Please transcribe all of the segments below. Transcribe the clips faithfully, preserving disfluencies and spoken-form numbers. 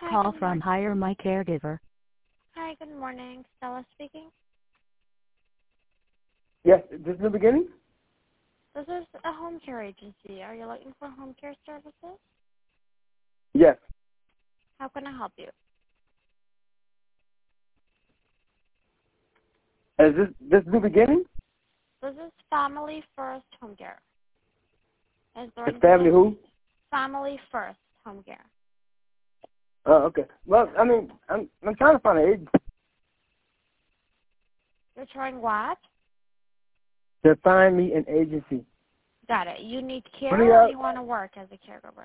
Hi, call good from morning. Hire My Caregiver. Hi, good morning. Stella speaking. Yes, this is the beginning? This is a home care agency. Are you looking for home care services? Yes. How can I help you? Is this this is the beginning? This is Family First Home Care. Is there It's anything family else? who? Family First Home Care. Oh, okay. Well, I mean, I'm I'm trying to find an agent You're trying what? to find me an agency. Got it. You need What care do or y'all? you want to work as a caregiver?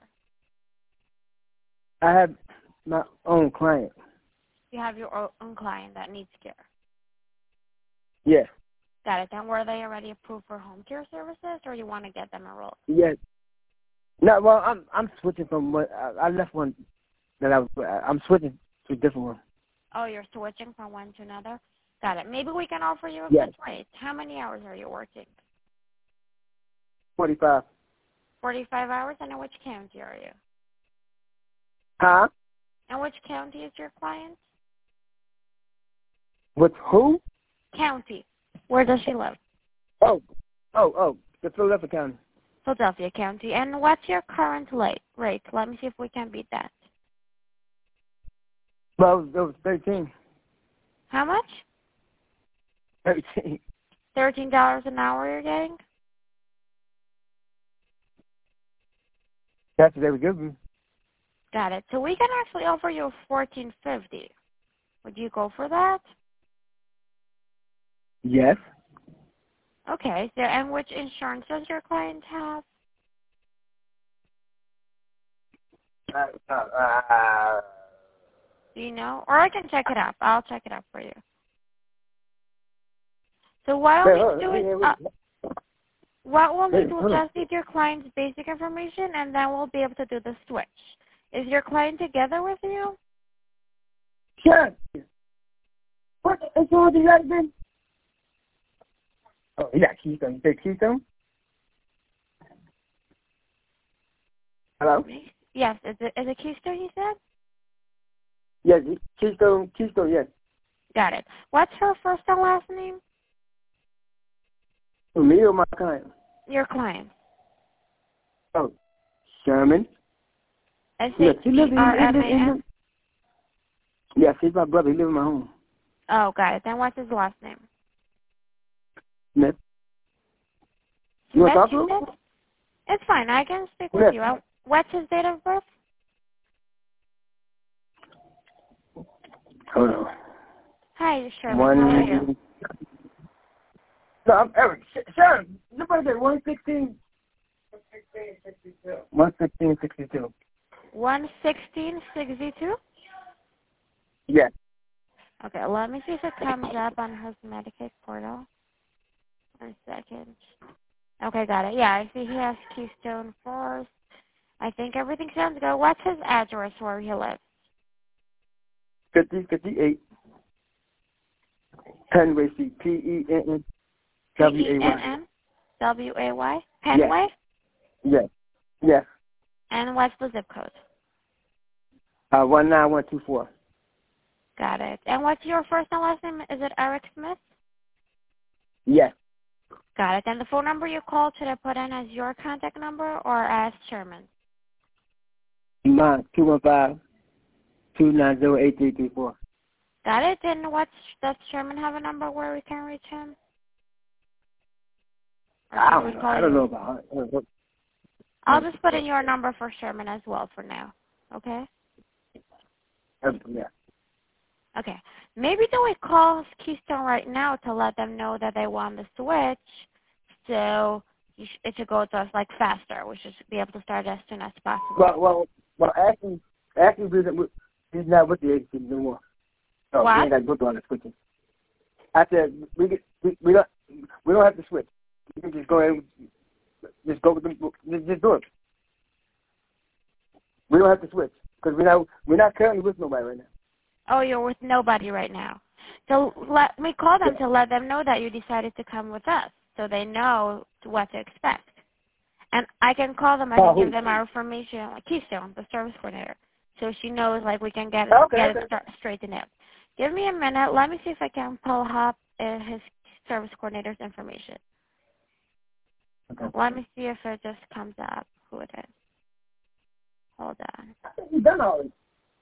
I have my own client. You have your o- own client that needs care. Yes. Got it. Then were they already approved for home care services or you want to get them enrolled? Yes. No, well, I'm I'm switching from what I, I left one that I was. I'm switching to a different one. Oh, you're switching from one to another? Got it. Maybe we can offer you a Yes. good rate. How many hours are you working? Forty-five. forty-five hours? And in which county are you? Huh? And which county is your client? With who? County. Where does she live? Oh, oh, oh, the Philadelphia County. Philadelphia County. And what's your current rate? Rate? Let me see if we can beat that. Well, it was, it was thirteen. How much? Thirteen. thirteen dollars an hour you're getting? That's what they were giving me. Got it. So we can actually offer you fourteen fifty. Would you go for that? Yes. Okay. So, and which insurance does your client have? Uh, uh, uh, Do you know? Or I can check it up. I'll check it up for you. So what Hey, I'll need hold to do on, is, hey, uh, wait. what we'll Hey, need to hold on. just need your client's basic information, and then we'll be able to do the switch. Is your client together with you? Sure. What is all the other thing? Oh, he got Keystone. You say Keystone? Hello? Yes. Is it, is it Keystone, you said? Yes, Keystone, Keystone, yes. Got it. What's her first and last name? For me or my client? Your client. Oh, Sherman. S Yes, H he E lives in, R he M lives A in, N? yes, he's my brother. He lives in my home. Oh, got it. Then what's his last name? Smith. You want Smith, to talk you to him? said? It's fine. I can speak with Yes. you. Uh, What's his date of birth? Hold on. Hi, Sherman. One. How are you? No, I'm Eric. Sh- Sharon, your birthday, one sixteen. one sixteen sixty-two. one sixteen sixty-two? Yes. Okay, let me see if it comes up on his Medicaid portal. One second. Okay, got it. Yeah, I see he has Keystone Forest. I think everything sounds good. What's his address where he lives? fifty fifty-eight. Penway Street. P E N N W A P E N Y. N W A Y? Yes. Penway? Yes. Yes. And what's the zip code? Uh, one nine one two four. Got it. And what's your first and last name? Is it Eric Smith? Yes. Got it. And the phone number you called, should I put in as your contact number or as Sherman? Mine, two one five, two nine zero, eight three three four. Got it. And what's, does Sherman have a number where we can reach him? Or I should we don't know. call I don't you? know about it. I'll just put in your number for Sherman as well for now. Okay? Yeah. Okay. Maybe do we call Keystone right now to let them know that they want the switch, so you sh- it should go to us like faster. We should be able to start as soon as possible. Well, well, well. Actually, actually, he's not with he's not with the agency no more. So What? we ain't got to go through all the switching. I said we get we, we don't we don't have to switch. We can just go ahead and just go with them. Just, just do it. We don't have to switch because we're not we're not currently with nobody right now. Oh, you're with nobody right now. So let me call them Yeah. to let them know that you decided to come with us, so they know what to expect. And I can call them. I Oh, can give who? them our information, like Keystone, the service coordinator. so she knows like we can get it, Okay, get okay. it start, straightened out. Give me a minute. Let me see if I can pull up uh, his service coordinator's information. Okay. Let me see if it just comes up who it is. Hold on. I think you've done all this.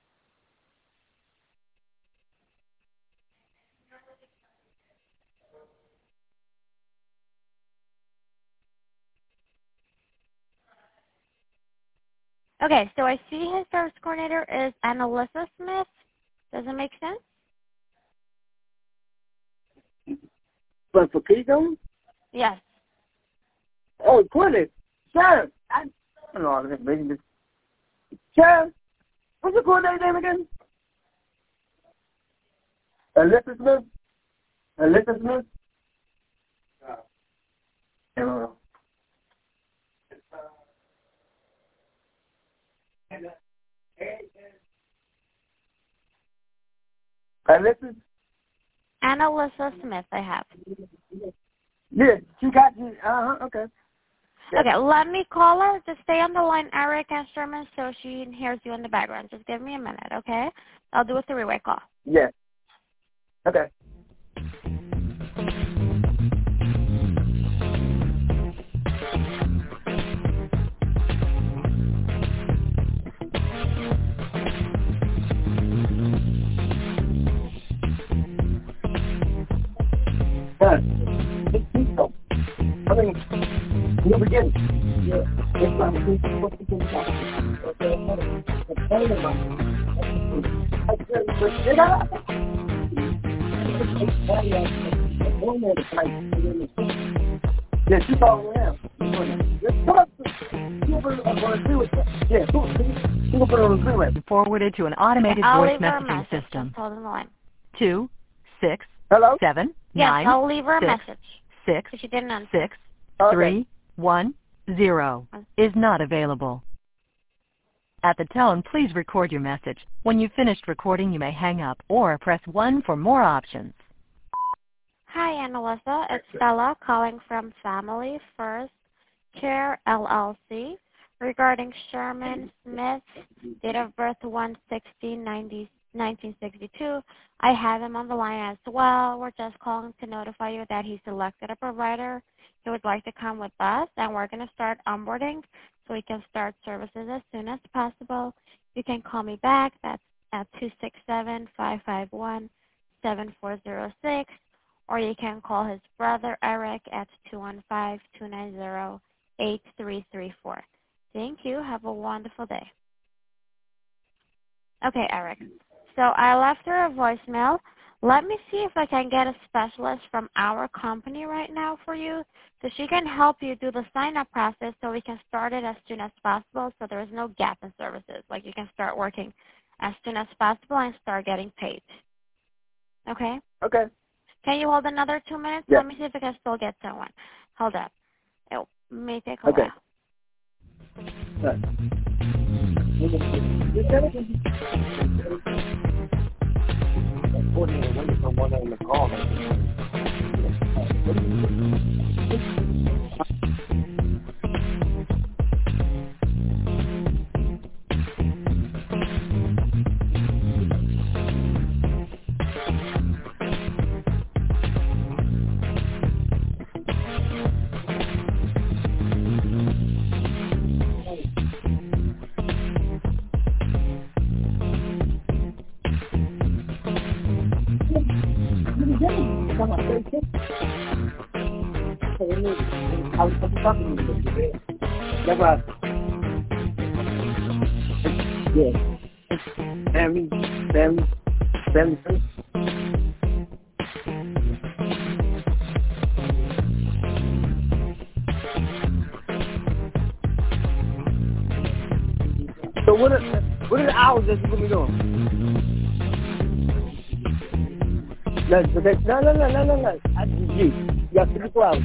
Okay, so I see his service coordinator is Annalisa Smith. Does it make sense? But for Keystone? Yes. Oh, quit it. Sheriff. I, I don't know. I'm making this. Sheriff. What's your coordinator name again? Alyssa Smith? Alyssa Smith? No. I don't know. Alyssa? Annalisa Smith, I have. Yeah, she got you. Uh-huh, okay. Yeah. Okay, let me call her. Just stay on the line, Eric and Sherman, so she hears you in the background. Just give me a minute, okay? I'll do a three-way call. Yeah. Okay. I mean, in the beginning, yeah, it's not what you can talk yeah, she's all around. Come on, you want to agree with that? Yeah, you can put it on the freeway. Forwarded to an automated I'll voice leave her a messaging message. system. Just hold on the line. Two, six, Hello? seven, Yes, nine, I'll leave her a six, message. six, If she didn't answer. six, Okay. three, one, zero is not available. At the tone, please record your message. When you've finished recording, you may hang up or press one for more options. Hi, Annalisa. It's Stella calling from Family First Care L L C regarding Sherman Smith, date of birth one sixteen nineteen sixty-two. I have him on the line as well. We're just calling to notify you that he selected a provider. He would like to come with us, and we're going to start onboarding so we can start services as soon as possible. You can call me back. That's at two six seven, five five one, seven four zero six. Or you can call his brother Eric at two one five, two nine zero, eight three three four. Thank you. Have a wonderful day. Okay, Eric. So I left her a voicemail. Let me see if I can get a specialist from our company right now for you so she can help you do the sign-up process so we can start it as soon as possible so there is no gap in services. Like you can start working as soon as possible and start getting paid. Okay? Okay. Can you hold another two minutes? Yeah. Let me see if I can still get someone. Hold up. It may take a Okay. while. That's right. Yeah. Family, family, family first. So what are what are the hours that you're gonna be doing? No, okay. no, no, no, no, no, no. I, you, you got twenty-four hours.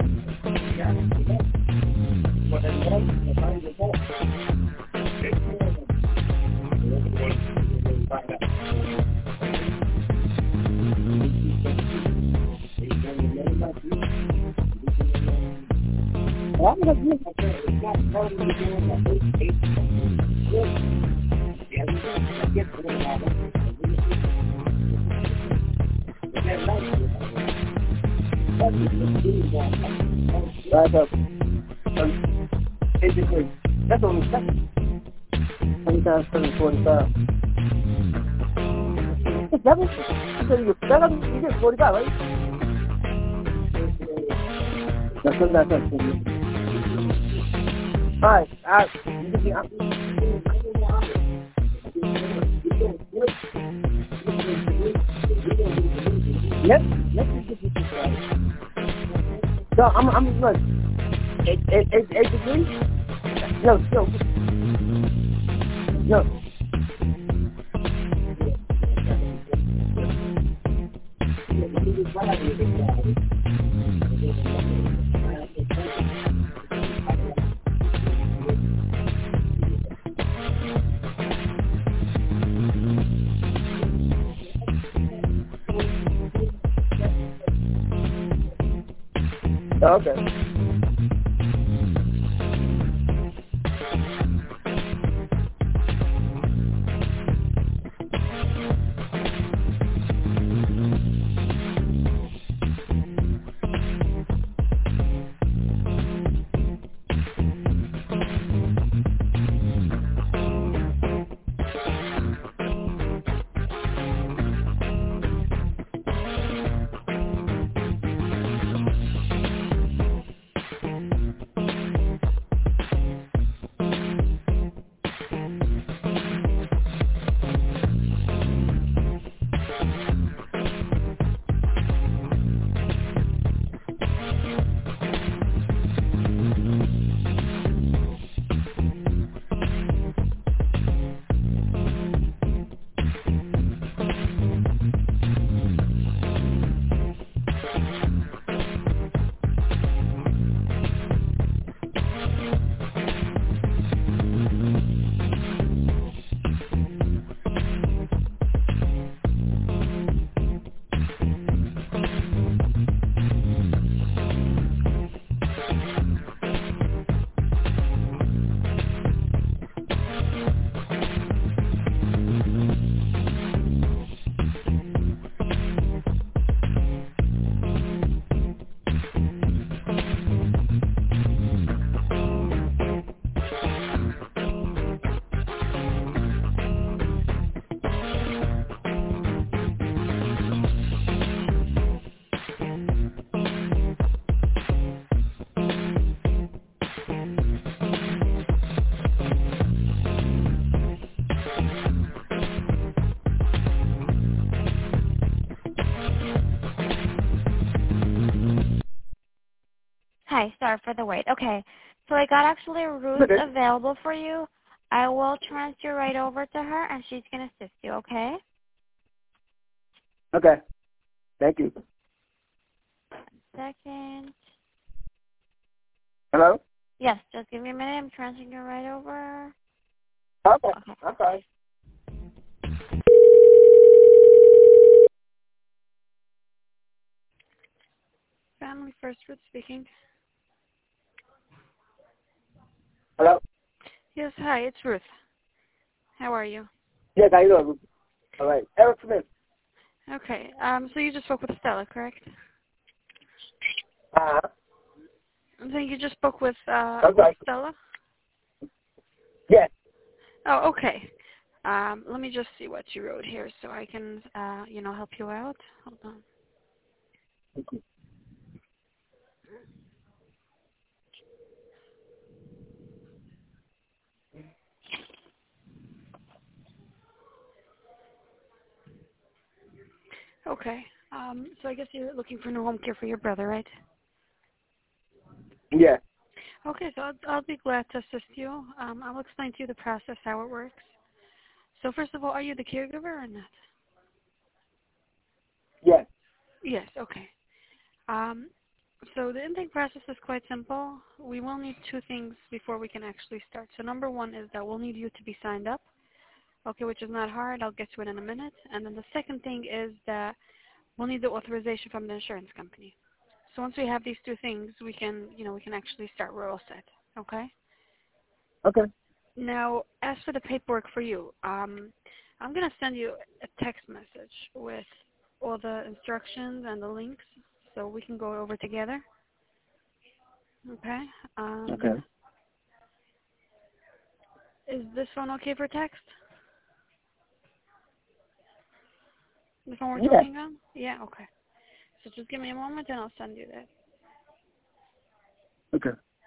I'm gonna do it. Right up. Um, basically, that's only second. Twenty-five, seven, forty-five. Seven? You said you get seven? You get forty-five, right? That's not that seven. All right, all right. You can see. Yep. Yep. So I'm, I'm look. Eight, eight, eight, eight degrees? No, no, no. Okay. Hi, sorry for the wait. Okay, so I got actually Ruth Okay. available for you. I will transfer you right over to her, and she's going to assist you, okay? Okay. Thank you. Second. Hello? Yes, just give me a minute. I'm transferring you right over. Okay. Okay. Okay. Family First Fruit speaking. Hello? Yes, hi, it's Ruth. How are you? Yes, how you doing? All right. Eric Smith. Okay, um, so you just spoke with Stella, correct? Uh-huh. So you just spoke with, uh, That's with right. Stella? Yes. Oh, okay. Um, let me just see what you wrote here so I can, uh, you know, help you out. Hold on. Okay. Um, so I guess you're looking for new home care for your brother, right? Yeah. Okay, so I'll, I'll be glad to assist you. Um, I'll explain to you the process, how it works. So first of all, are you the caregiver or not? Yes. Yes, okay. Um, so the intake process is quite simple. We will need two things before we can actually start. So number one is that we'll need you to be signed up, okay, which is not hard. I'll get to it in a minute. And then the second thing is that we'll need the authorization from the insurance company. So once we have these two things, we can, you know, we can actually start. We're all set, okay? Okay. Now, as for the paperwork for you, um, I'm going to send you a text message with all the instructions and the links so we can go over together. Okay? Um, Okay. Is this phone okay for text? The phone we're Yeah. talking on? Yeah, okay. So just give me a moment and I'll send you that. Okay.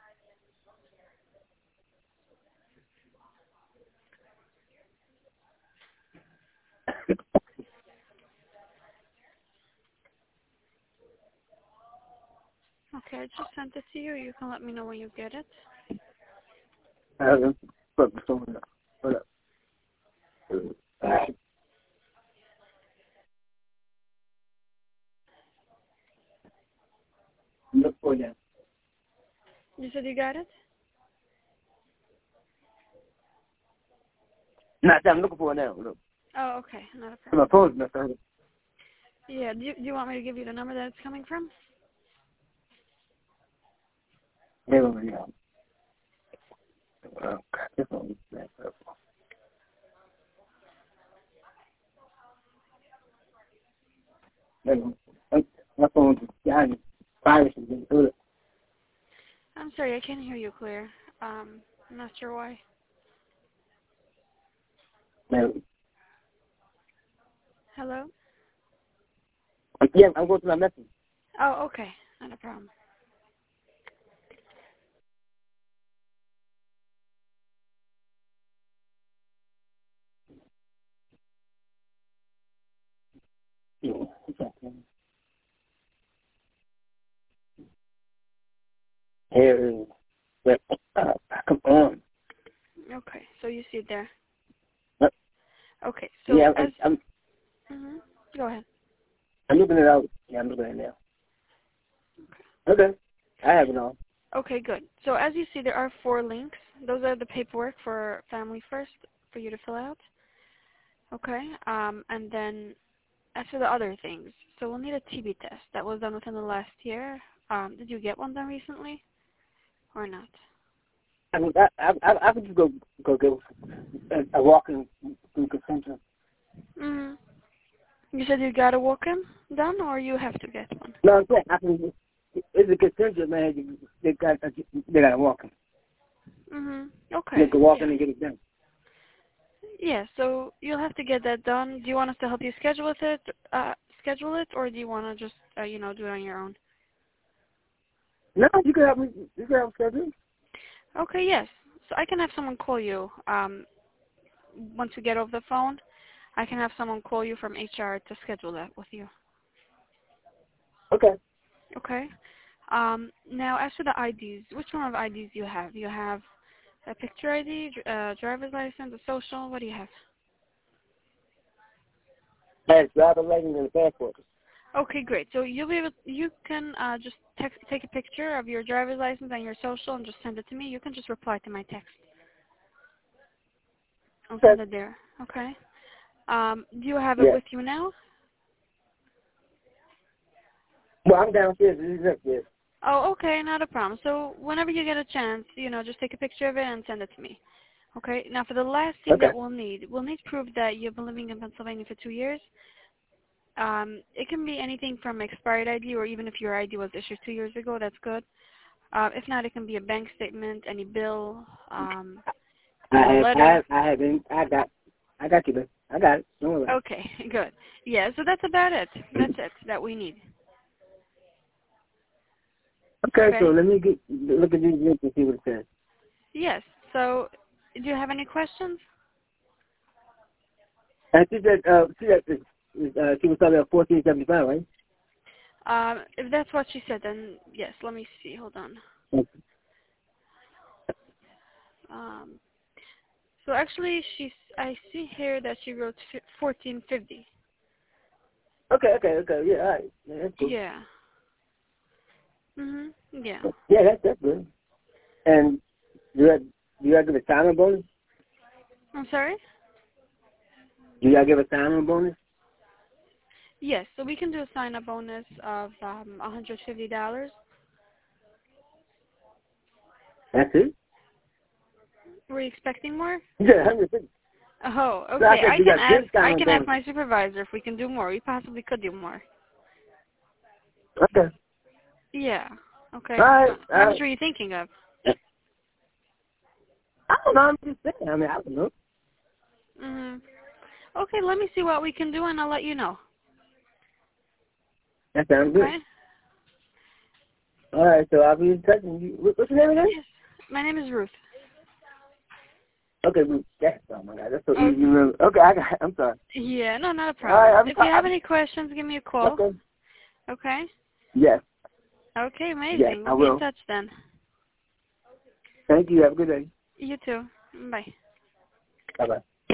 Okay, I just sent it to you. You can let me know when you get it. I haven't put the phone up. Hold up. All right. Look for that. You said you got it? Not that I'm looking for it now. Look. Oh, okay. Not a My problem. phone's messed up. Yeah, do you, do you want me to give you the number that it's coming from? Hang on, yeah. Oh, God, this phone is messed up. Hang on. My phone's dying. Virus is getting through it. I'm sorry, I can't hear you clear. Um, I'm not sure why. Man. Hello? Yeah, I'm going to my message. Oh, okay. Not a problem. Yeah, what's up, man? Here is, but, uh, come on. Okay, so you see it there. What? Okay, so Yeah, as... I'm, Mm-hmm. Go ahead. I'm looking it out. Yeah, I'm looking at it now. Okay. I have it all. Okay, good. So as you see, there are four links. Those are the paperwork for Family First for you to fill out. Okay, um, and then as for the other things, so we'll need a T B test that was done within the last year. Um, did you get one done recently or not? I mean, I, I, I, I could just go, go get a, a walking through consumption. Mm-hmm. You said you got a walk-in done, or you have to get one? No, I'm saying, I can, it's a contingent, man. They got, they got to walk in. Mm-hmm. Okay. They can walk yeah. in and get it done. Yeah, so you'll have to get that done. Do you want us to help you schedule it, uh, schedule it, or do you want to just, uh, you know, do it on your own? No, you can help me. You can help schedule. Okay, yes. So I can have someone call you. Um, once we get off the phone, I can have someone call you from H R to schedule that with you. Okay. Okay. Um, now, as for the I Ds, which one of I Ds do you have? You have a picture I D, uh, driver's license, a social. What do you have? Hey, driver license and a passport. Okay, great. So you'll be able, you can uh, just text, take a picture of your driver's license and your social and just send it to me. You can just reply to my text. I'll Okay. send it there. Okay. Um, do you have it Yeah. with you now? Well, I'm downstairs. This is upstairs. Oh, okay, not a problem. So whenever you get a chance, you know, just take a picture of it and send it to me. Okay. Now, for the last thing Okay. that we'll need, we'll need proof that you've been living in Pennsylvania for two years. Um, it can be anything from expired I D, or even if your I D was issued two years ago, that's good. Uh, if not, it can be a bank statement, any bill, um, I a have, I letter. have, I have, been, I got, I got you, man. I got it. Don't worry. Okay, good. Yeah, so that's about it. That's it that we need. Okay, Okay. so let me get look at these links and see what it says. Yes. So, do you have any questions? And she said, uh, she said, uh, she was talking about fourteen seventy five, right? Um, if that's what she said, then yes. Let me see. Hold on. Okay. Um, so actually, she's. I see here that she wrote fourteen fifty. Okay, okay, okay. Yeah, all right. Yeah, that's cool. Yeah. Mhm. Yeah. Yeah, that's that's good. And do you have, do you have to give a sign-on bonus? I'm sorry. Do you have to give a sign-on bonus? Yes. So we can do a sign-up bonus of um, one hundred fifty dollars. That's it. Were you expecting more? You said one hundred fifty. Oh, So I okay. said, I you can got ask. I discount can then. ask my supervisor if we can do more. We possibly could do more. Okay. Yeah. Okay. All right. Uh, All How much right. were you thinking of? I don't know. I'm just saying. I mean, I don't know. Mhm. Okay. Let me see what we can do, and I'll let you know. That sounds good. Okay. All right. So I'll be in touch. And you, what- what's your name again? Yes. My name is Ruth. Okay, Ruth. Yes. Oh my God, that's so Okay. easy to remember. Okay, I got. I'm sorry. Yeah. No, not a All right. problem. I'm If you have I'm, any questions, give me a call. Okay. Okay. Yes. Okay. Amazing. Yes, I We'll be in will. touch then. Thank you. Have a good day. You too. Bye. Bye bye.